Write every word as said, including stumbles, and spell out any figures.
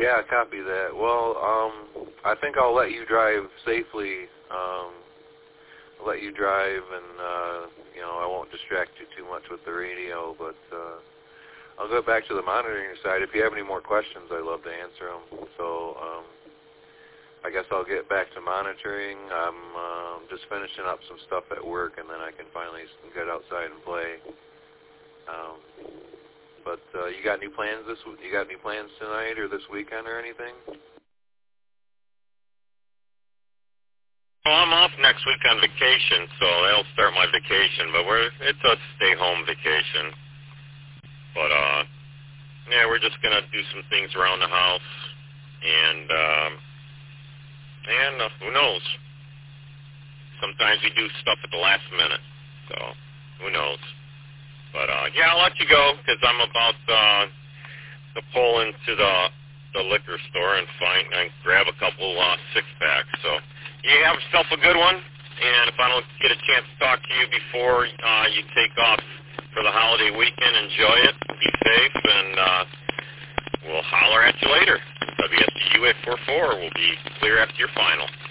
Yeah, copy that. Well, um, I think I'll let you drive safely. Um, I'll let you drive, and uh, you know, I won't distract you too much with the radio. But uh, I'll go back to the monitoring side. If you have any more questions, I'd love to answer them. So um, I guess I'll get back to monitoring. I'm uh, just finishing up some stuff at work, and then I can finally get outside and play. Um, But uh, you got any plans this? You got any plans tonight or this weekend or anything? Well, I'm off next week on vacation, so that'll start my vacation. But we're it's a stay-home vacation. But uh, yeah, we're just gonna do some things around the house, and um, and uh, who knows? Sometimes we do stuff at the last minute, so who knows? But uh, yeah, I'll let you go because I'm about uh, to pull into the the liquor store and find and grab a couple uh, six packs. So you have yourself a good one. And if I don't get a chance to talk to you before uh, you take off for the holiday weekend, enjoy it, be safe, and uh, we'll holler at you later. W S U eight four four will be clear after your final.